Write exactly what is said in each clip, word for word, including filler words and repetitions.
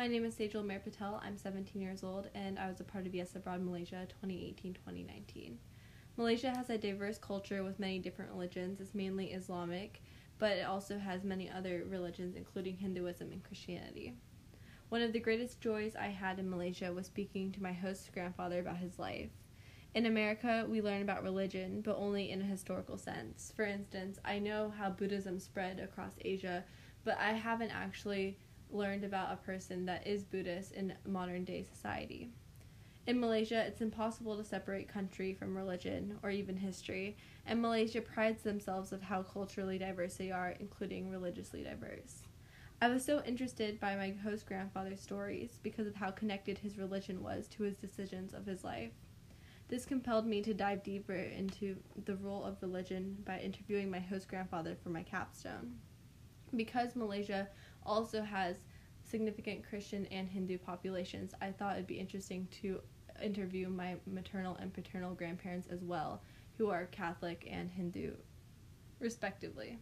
My name is Sejal Mer Patel. I'm seventeen years old, and I was a part of Yes Abroad Malaysia twenty eighteen to twenty nineteen. Malaysia has a diverse culture with many different religions. It's mainly Islamic, but it also has many other religions, including Hinduism and Christianity. One of the greatest joys I had in Malaysia was speaking to my host's grandfather about his life. In America, we learn about religion, but only in a historical sense. For instance, I know how Buddhism spread across Asia, but I haven't actually learned about a person that is Buddhist in modern-day society. In Malaysia, it's impossible to separate country from religion or even history, and Malaysia prides themselves of how culturally diverse they are, including religiously diverse. I was so interested by my host grandfather's stories because of how connected his religion was to his decisions of his life. This compelled me to dive deeper into the role of religion by interviewing my host grandfather for my capstone. Because Malaysia also has significant Christian and Hindu populations, I thought it'd be interesting to interview my maternal and paternal grandparents as well, who are Catholic and Hindu, respectively.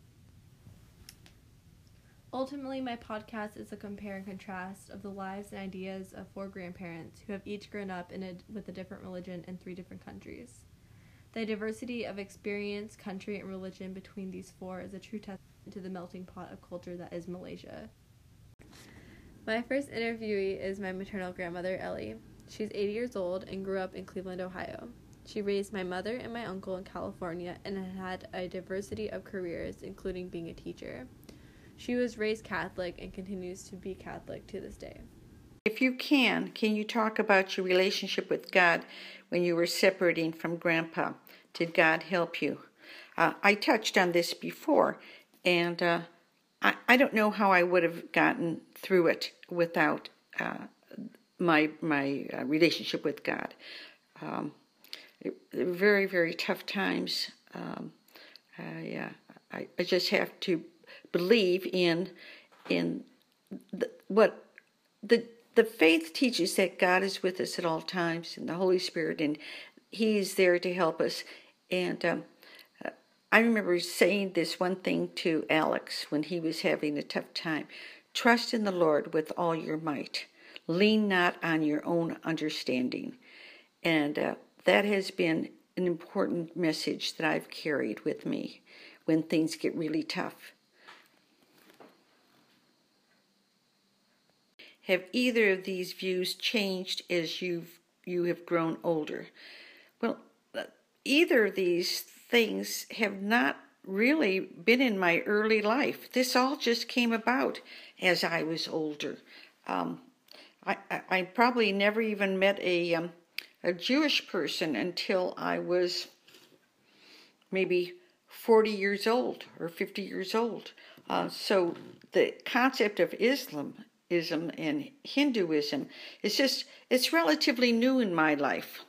Ultimately, my podcast is a compare and contrast of the lives and ideas of four grandparents who have each grown up in a, with a different religion in three different countries. The diversity of experience, country, and religion between these four is a true testament to the melting pot of culture that is Malaysia. My first interviewee is my maternal grandmother, Ellie. She's eighty years old and grew up in Cleveland, Ohio. She raised my mother and my uncle in California and had a diversity of careers, including being a teacher. She was raised Catholic and continues to be Catholic to this day. If you can, can you talk about your relationship with God when you were separating from Grandpa? Did God help you? Uh, I touched on this before, and uh, I, I don't know how I would have gotten through it without uh, my my uh, relationship with God. Um, it, very, very tough times. Um, I, uh, I, I just have to believe in in the, what the the faith teaches, that God is with us at all times, and the Holy Spirit, and He is there to help us. And um, I remember saying this one thing to Alex when he was having a tough time: trust in the Lord with all your might. Lean not on your own understanding. And uh, that has been an important message that I've carried with me when things get really tough. Have either of these views changed as you've you have grown older? Well, either of these things have not really been in my early life. This all just came about as I was older. Um, I, I, I probably never even met a um, a Jewish person until I was maybe forty years old or fifty years old. Uh, so the concept of Islam Islam and Hinduism is just, it's relatively new in my life.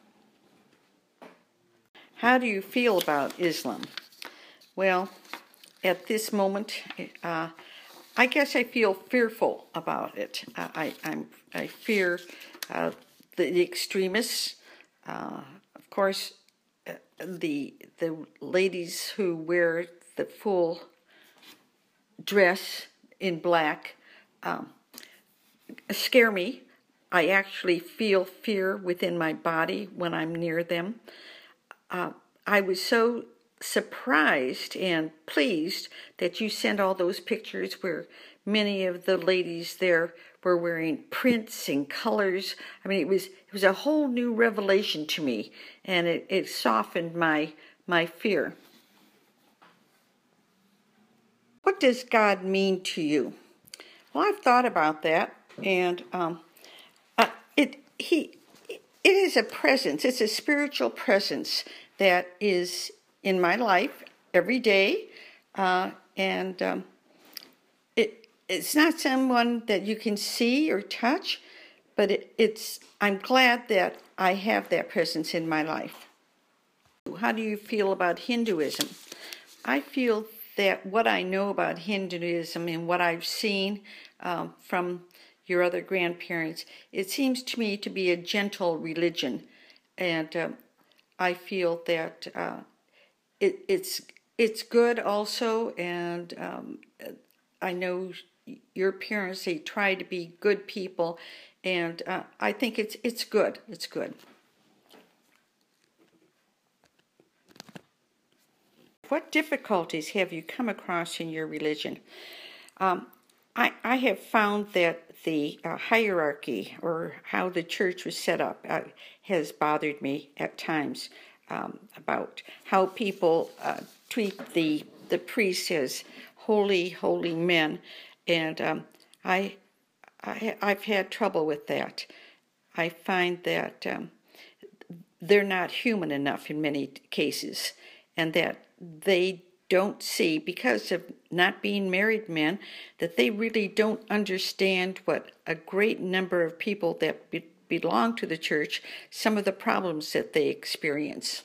How do you feel about Islam? Well, at this moment, uh, I guess I feel fearful about it. Uh, I I'm, I fear uh, the, the extremists. Uh, of course, uh, the the ladies who wear the full dress in black Um, scare me. I actually feel fear within my body when I'm near them. Uh, I was so surprised and pleased that you sent all those pictures where many of the ladies there were wearing prints and colors. I mean, it was it was a whole new revelation to me, and it, it softened my my fear. What does God mean to you? Well, I've thought about that. And um, uh, it he it is a presence. It's a spiritual presence that is in my life every day, uh, and um, it it's not someone that you can see or touch, but it, it's. I'm glad that I have that presence in my life. How do you feel about Hinduism? I feel that what I know about Hinduism and what I've seen um, from your other grandparents, it seems to me to be a gentle religion, and uh, I feel that uh, it, it's it's good also, and um, I know your parents, they try to be good people, and uh, I think it's it's good. It's good. What difficulties have you come across in your religion? Um, I, I have found that the uh, hierarchy, or how the church was set up, uh, has bothered me at times, um, about how people uh, treat the the priests as holy, holy men, and um, I, I I've had trouble with that. I find that um, they're not human enough in many cases, and that they don't see, because of not being married men, that they really don't understand what a great number of people that be belong to the church, some of the problems that they experience.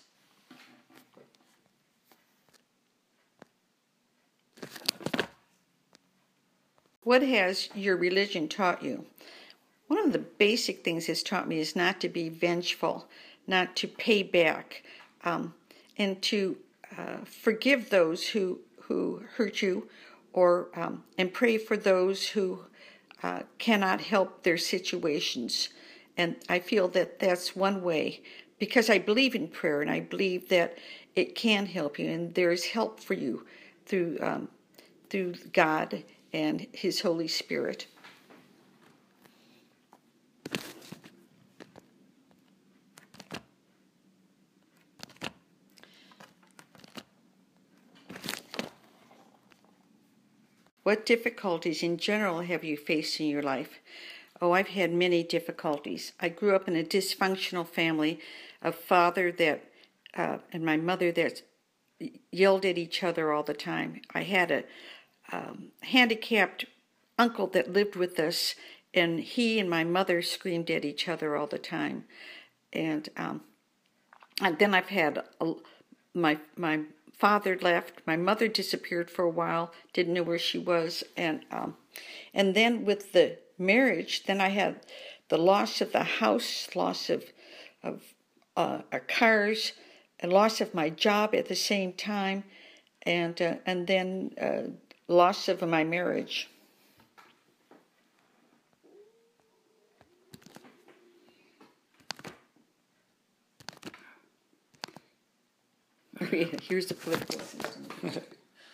What has your religion taught you? One of the basic things it's taught me is not to be vengeful, not to pay back, um, and to uh, forgive those who, who hurt you, or um, and pray for those who uh, cannot help their situations. And I feel that that's one way, because I believe in prayer, and I believe that it can help you, and there is help for you through um, through God and His Holy Spirit. What difficulties in general have you faced in your life? Oh, I've had many difficulties. I grew up in a dysfunctional family, a father that, uh, and my mother that yelled at each other all the time. I had a um, handicapped uncle that lived with us, and he and my mother screamed at each other all the time. And, um, and then I've had a, my my father left, my mother disappeared for a while, didn't know where she was, and um, and then with the marriage, then I had the loss of the house, loss of of uh, our cars, and loss of my job at the same time, and uh, and then uh, loss of my marriage. Here's the political system.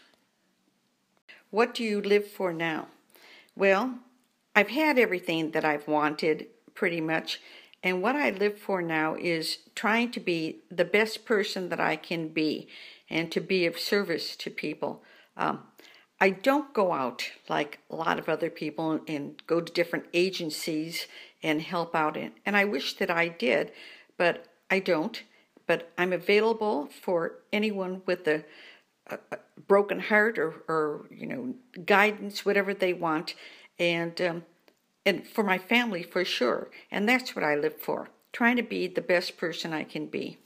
What do you live for now? Well, I've had everything that I've wanted, pretty much, and what I live for now is trying to be the best person that I can be, and to be of service to people. Um, I don't go out like a lot of other people and go to different agencies and help out, in, and I wish that I did, but I don't. But I'm available for anyone with a, a, a broken heart, or, or you know, guidance, whatever they want, and um, and for my family for sure. And that's what I live for, trying to be the best person I can be.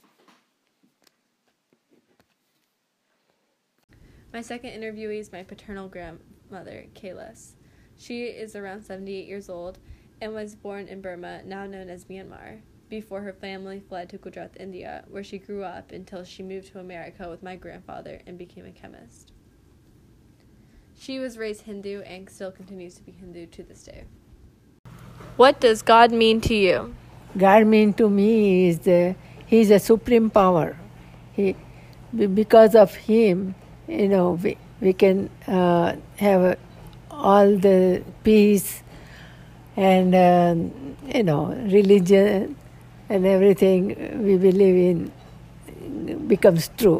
My second interviewee is my paternal grandmother, Kailas. She is around seventy-eight years old and was born in Burma, now known as Myanmar, before her family fled to Gujarat, India, where she grew up until she moved to America with my grandfather and became a chemist. She was raised Hindu and still continues to be Hindu to this day. What does God mean to you? God mean to me is the, He is a supreme power. He, because of Him, you know, we, we can uh, have all the peace and, uh, you know, religion and everything we believe in becomes true.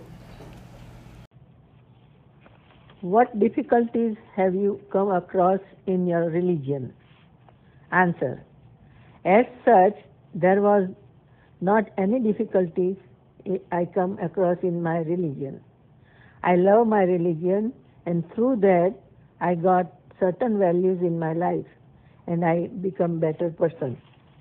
What difficulties have you come across in your religion? Answer. As such, there was not any difficulties I come across in my religion. I love my religion, and through that I got certain values in my life, and I become better person.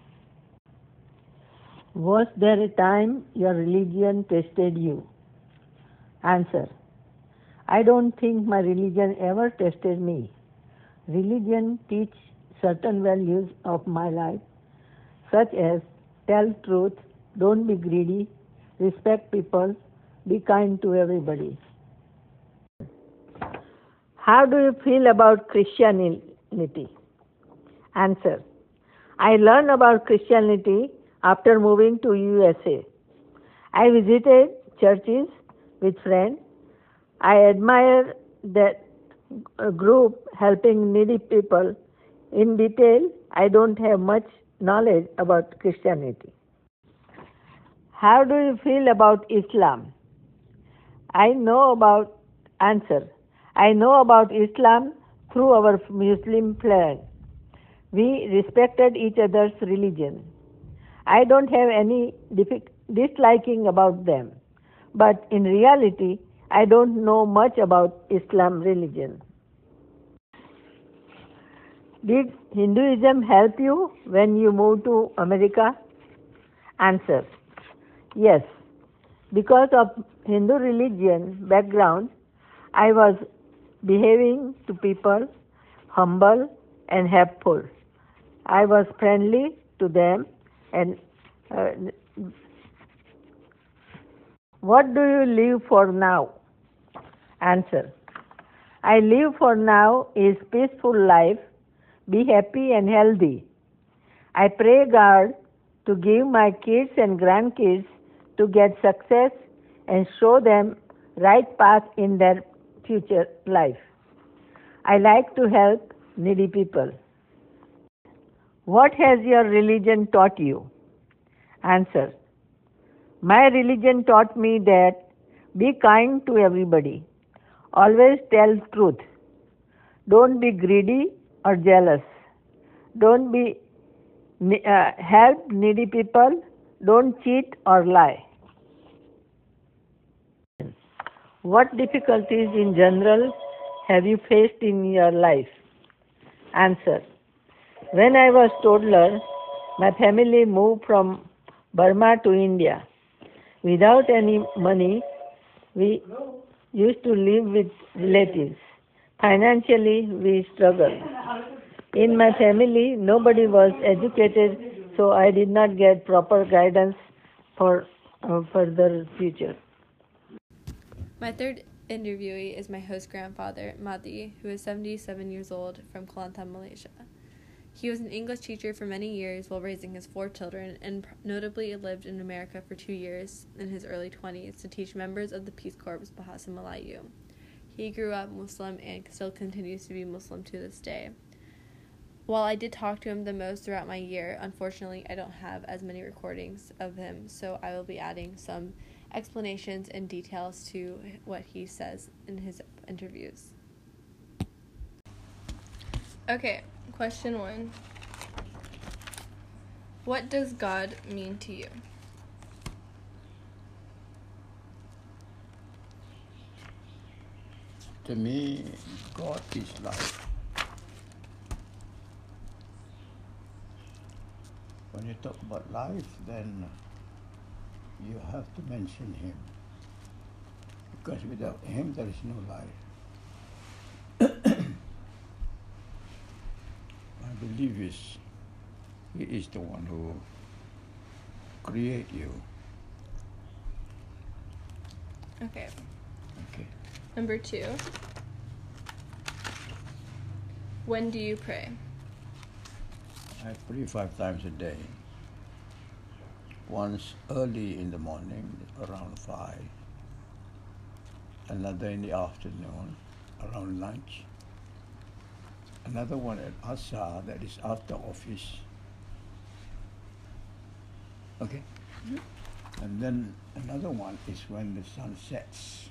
Was there a time your religion tested you? Answer. I don't think my religion ever tested me. Religion teaches certain values of my life, such as tell truth, don't be greedy, respect people, be kind to everybody. How do you feel about Christianity? Christianity? Answer. I learned about Christianity after moving to U S A. I visited churches with friends. I admire that group helping needy people. In detail, I don't have much knowledge about Christianity. How do you feel about Islam? I know about answer. I know about Islam through our Muslim friends. We respected each other's religion. I don't have any disliking about them, but in reality, I don't know much about Islam religion. Did Hinduism help you when you moved to America? Answer. Yes. Because of Hindu religion background, I was behaving to people, humble and helpful. I was friendly to them. And uh, what do you live for now? Answer. I live for now is peaceful life, be happy and healthy. I pray God to give my kids and grandkids to get success and show them right path in their future life. I like to help needy people. What has your religion taught you? Answer. My religion taught me that be kind to everybody. Always tell truth. Don't be greedy or jealous. Don't be uh, help needy people. Don't cheat or lie. What difficulties in general have you faced in your life? Answer. When I was toddler, my family moved from Burma to India. Without any money, we used to live with relatives. Financially, we struggled. In my family, nobody was educated, so I did not get proper guidance for uh, further future. My third interviewee is my host grandfather, Madi, who is seventy-seven years old from Kelantan, Malaysia. He was an English teacher for many years while raising his four children, and notably lived in America for two years in his early twenties to teach members of the Peace Corps Bahasa Melayu. He grew up Muslim and still continues to be Muslim to this day. While I did talk to him the most throughout my year, unfortunately I don't have as many recordings of him, so I will be adding some explanations and details to what he says in his interviews. Okay, question one. What does God mean to you? To me, God is life. When you talk about life, then you have to mention Him. Because without Him, there is no life. I believe is He is the one who create you. Okay. Okay. Number two. When do you pray? I pray five times a day. Once early in the morning, around five. Another in the afternoon, around lunch. Another one at Asar, that is after office. Okay? Mm-hmm. And then another one is when the sun sets.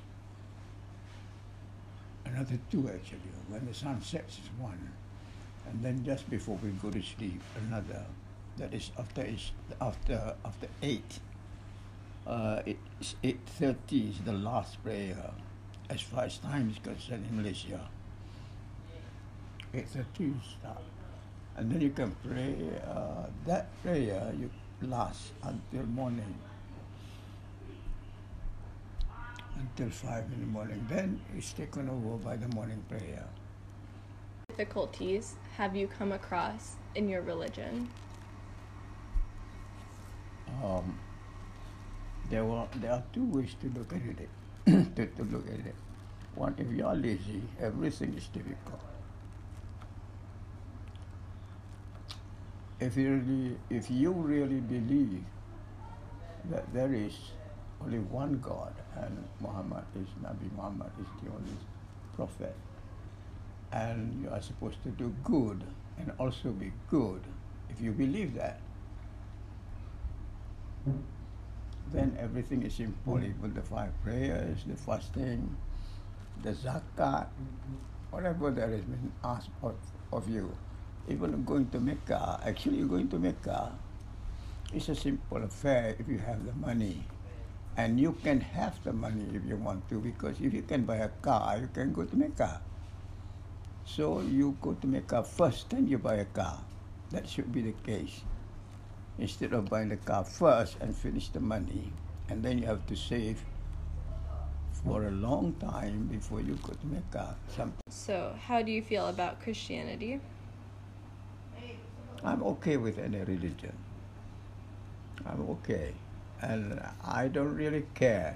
Another two actually. When the sun sets is one. And then just before we go to sleep, another. That is after after after eight. Uh, it's eight thirty is the last prayer, as far as time is concerned in Malaysia. Eight thirty you start, and then you can pray. Uh, that prayer you last until morning, until five in the morning. Then it's taken over by the morning prayer. Difficulties have you come across in your religion? Um, there were there are two ways to look at it. to, to look at it. One, if you are lazy, everything is difficult. if you really, if you really believe that there is only one God and Muhammad is Nabi Muhammad is the only prophet, and you are supposed to do good and also be good, if you believe that, then everything is simple. Even the five prayers, the fasting, the zakat, whatever there has been asked of, of you, even going to Mecca, actually going to Mecca, it's a simple affair if you have the money. And you can have the money if you want to, because if you can buy a car, you can go to Mecca. So you go to Mecca first, then you buy a car. That should be the case. Instead of buying the car first and finish the money, and then you have to save for a long time before you go to Mecca. Some So, how do you feel about Christianity? I'm okay with any religion. I'm okay. And I don't really care.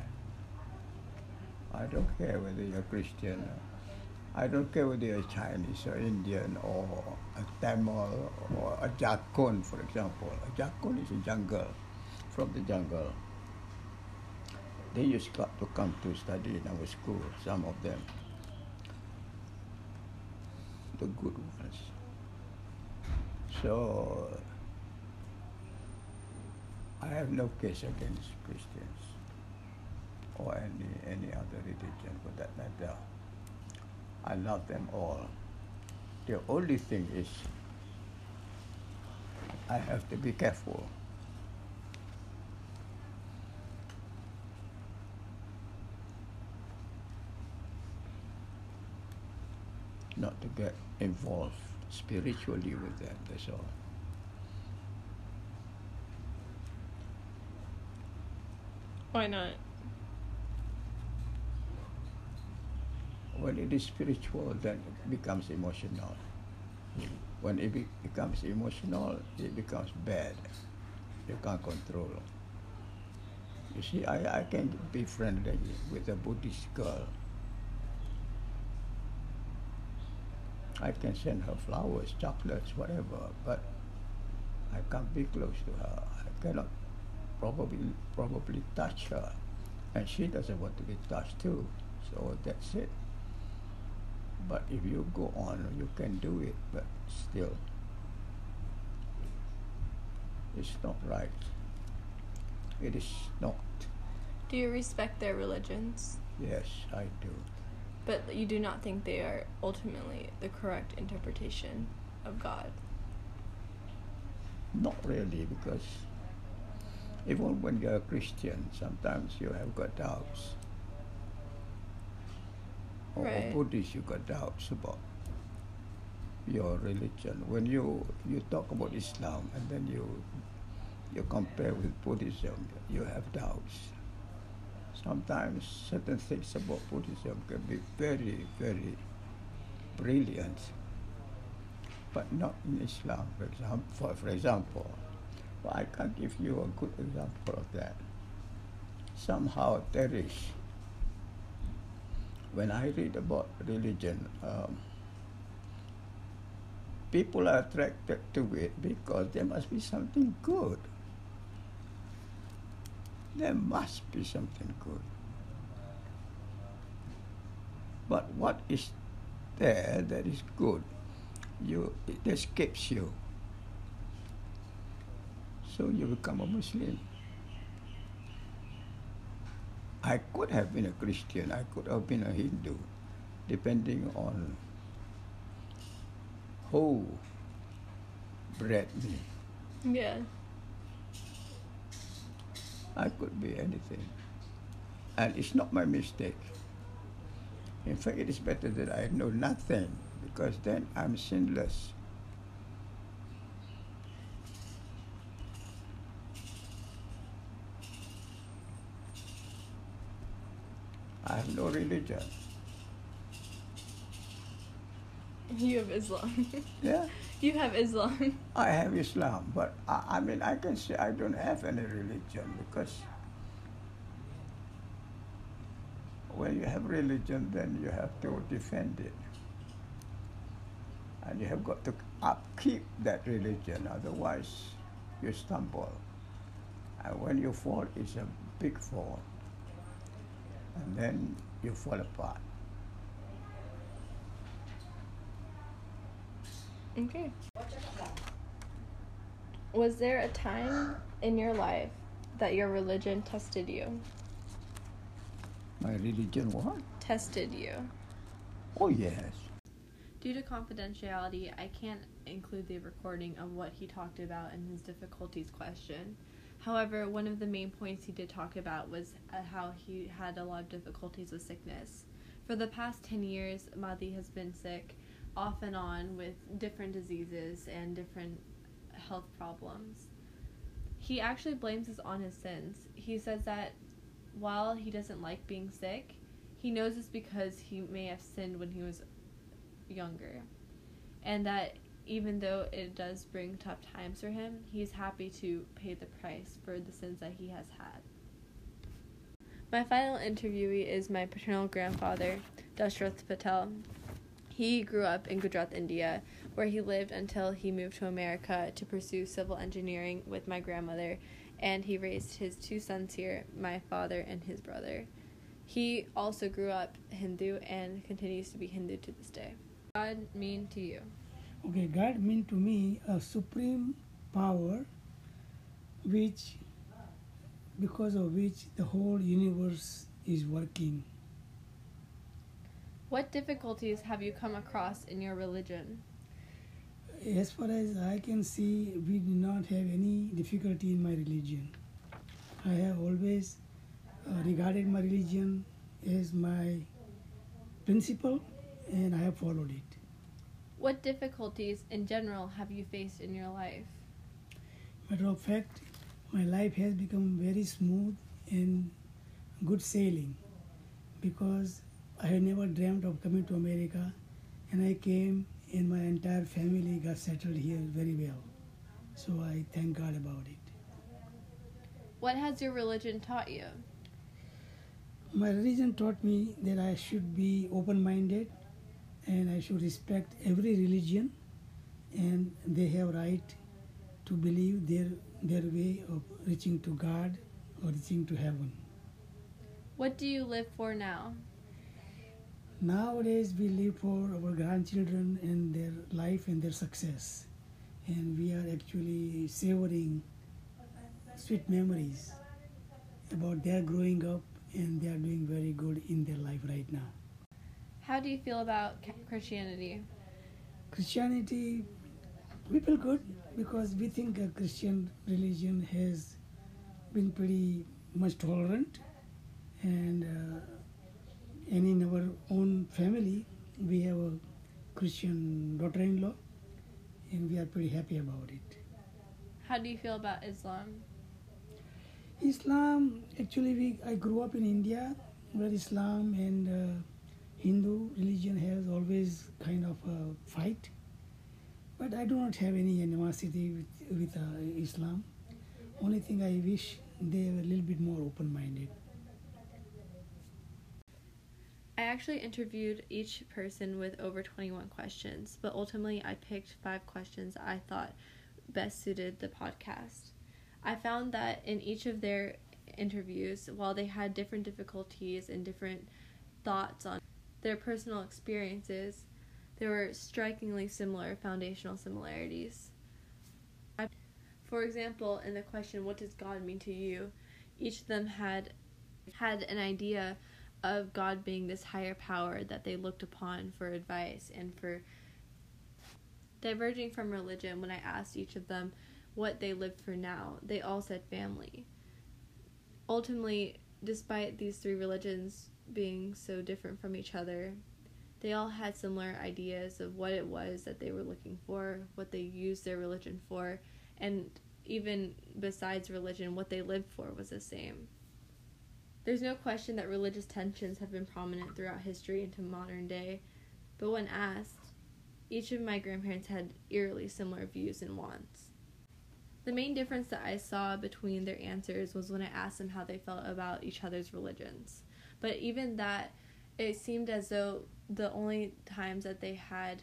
I don't care whether you're Christian. I don't care whether you're Chinese or Indian or a Tamil or a Jakun, for example. A Jakun is a jungle, from the jungle. They used got to come to study in our school, some of them. The good ones. So, I have no case against Christians or any, any other religion for that matter. I love them all. The only thing is I have to be careful. Not to get involved spiritually with them, that's all. Why not? When it is spiritual, then it becomes emotional. When it be- becomes emotional, it becomes bad. You can't control. You see, I, I can be friendly with a Buddhist girl. I can send her flowers, chocolates, whatever, but I can't be close to her. I cannot probably probably touch her, and she doesn't want to be touched too. So that's it. But if you go on, you can do it, but still, it's not right. It is not. Do you respect their religions? Yes, I do. But you do not think they are ultimately the correct interpretation of God? Not really, because even when you're a Christian, sometimes you have got doubts. Or Right. Buddhist, you got doubts about your religion. When you, you talk about Islam and then you you compare with Buddhism, you have doubts. Sometimes certain things about Buddhism can be very, very brilliant, but not in Islam, for example. For, for example, well, I can give you a good example of that. Somehow there is, when I read about religion, um, people are attracted to it because there must be something good. There must be something good. But what is there that is good? You, it escapes you. So you become a Muslim. I could have been a Christian, I could have been a Hindu, depending on who bred me. Yeah. I could be anything. And it's not my mistake. In fact, it is better that I know nothing, because then I'm sinless. I have no religion. You have Islam. Yeah, You have Islam. I have Islam, but I, I mean, I can say I don't have any religion, because when you have religion, then you have to defend it. And you have got to upkeep that religion, otherwise you stumble. And when you fall, it's a big fall. And then you fall apart. Okay. Was there a time in your life that your religion tested you? My religion what? Tested you. Oh, yes. Due to confidentiality, I can't include the recording of what he talked about in his difficulties question. However, one of the main points he did talk about was uh, how he had a lot of difficulties with sickness. For the past ten years, Madhi has been sick off and on with different diseases and different health problems. He actually blames this on his sins. He says that while he doesn't like being sick, he knows it's because he may have sinned when he was younger, and that even though it does bring tough times for him, he's happy to pay the price for the sins that he has had. My final interviewee is my paternal grandfather, Dashrath Patel. He grew up in Gujarat, India, where he lived until he moved to America to pursue civil engineering with my grandmother, and he raised his two sons here, my father and his brother. He also grew up Hindu and continues to be Hindu to this day. What does God mean to you? Okay, God means to me a supreme power which, because of which the whole universe is working. What difficulties have you come across in your religion? As far as I can see, we do not have any difficulty in my religion. I have always uh, regarded my religion as my principle, and I have followed it. What difficulties in general have you faced in your life? Matter of fact, my life has become very smooth and good sailing, because I had never dreamt of coming to America, and I came and my entire family got settled here very well. So I thank God about it. What has your religion taught you? My religion taught me that I should be open-minded and I should respect every religion, and they have right to believe their their way of reaching to God or reaching to heaven. What do you live for now? Nowadays we live for our grandchildren and their life and their success, and we are actually savoring sweet memories about their growing up, and they are doing very good in their life right now. How do you feel about Christianity? Christianity, we feel good because we think a Christian religion has been pretty much tolerant, and uh, and in our own family we have a Christian daughter-in-law, and we are pretty happy about it. How do you feel about Islam? Islam, actually we I grew up in India, where Islam and uh, Hindu religion has always kind of a fight, but I do not have any animosity with, with uh, Islam. Only thing I wish they were a little bit more open-minded. I actually interviewed each person with over twenty-one questions, but ultimately I picked five questions I thought best suited the podcast. I found that in each of their interviews, while they had different difficulties and different thoughts on their personal experiences, there were strikingly similar foundational similarities. For example, in the question, what does God mean to you? Each of them had had an idea of God being this higher power that they looked upon for advice and for diverging from religion. When I asked each of them what they lived for now, they all said family. Ultimately, despite these three religions being so different from each other, they all had similar ideas of what it was that they were looking for, what they used their religion for, and even besides religion, what they lived for was the same. There's no question that religious tensions have been prominent throughout history into modern day, but when asked, each of my grandparents had eerily similar views and wants. The main difference that I saw between their answers was when I asked them how they felt about each other's religions. But even that, it seemed as though the only times that they had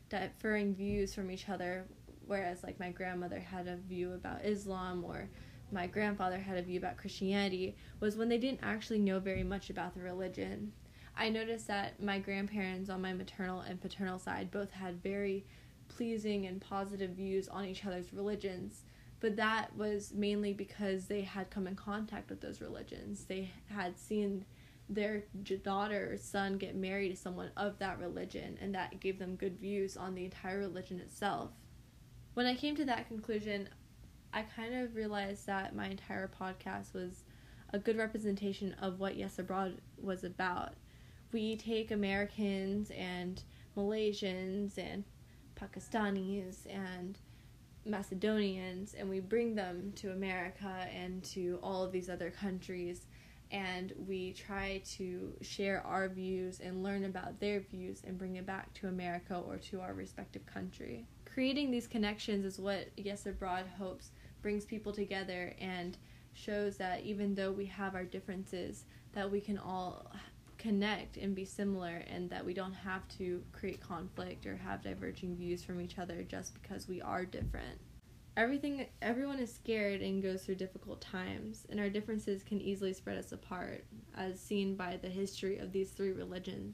differing views from each other, whereas like my grandmother had a view about Islam or my grandfather had a view about Christianity, was when they didn't actually know very much about the religion. I noticed that my grandparents on my maternal and paternal side both had very pleasing and positive views on each other's religions, but that was mainly because they had come in contact with those religions. They had seen their daughter or son get married to someone of that religion, and that gave them good views on the entire religion itself. When I came to that conclusion, I kind of realized that my entire podcast was a good representation of what Yes Abroad was about. We take Americans and Malaysians and Pakistanis and Macedonians and we bring them to America and to all of these other countries, and we try to share our views and learn about their views and bring it back to America or to our respective country. Creating these connections is what Yes Abroad hopes brings people together and shows that even though we have our differences, that we can all connect and be similar, and that we don't have to create conflict or have diverging views from each other just because we are different. Everything, everyone is scared and goes through difficult times, and our differences can easily spread us apart, as seen by the history of these three religions.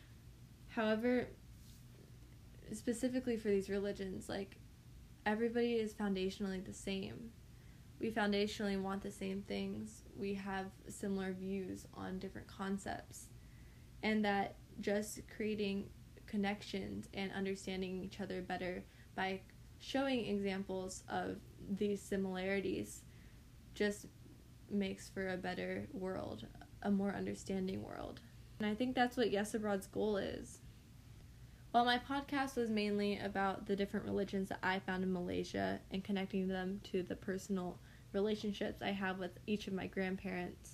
However, specifically for these religions, like, everybody is foundationally the same. We foundationally want the same things. We have similar views on different concepts. And that just creating connections and understanding each other better by showing examples of these similarities just makes for a better world, a more understanding world. And I think that's what Yes Abroad's goal is. While my podcast was mainly about the different religions that I found in Malaysia and connecting them to the personal relationships I have with each of my grandparents,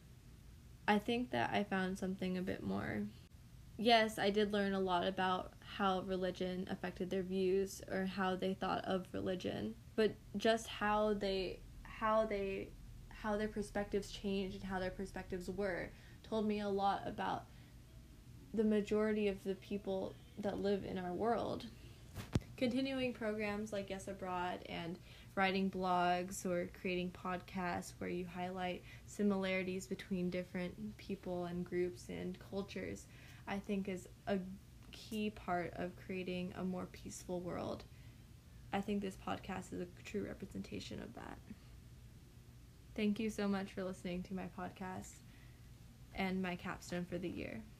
I think that I found something a bit more. Yes, I did learn a lot about how religion affected their views or how they thought of religion, but just how they how they how their perspectives changed and how their perspectives were told me a lot about the majority of the people that live in our world. Continuing programs like Yes Abroad and writing blogs or creating podcasts where you highlight similarities between different people and groups and cultures, I think is a key part of creating a more peaceful world. I think this podcast is a true representation of that. Thank you so much for listening to my podcast and my capstone for the year.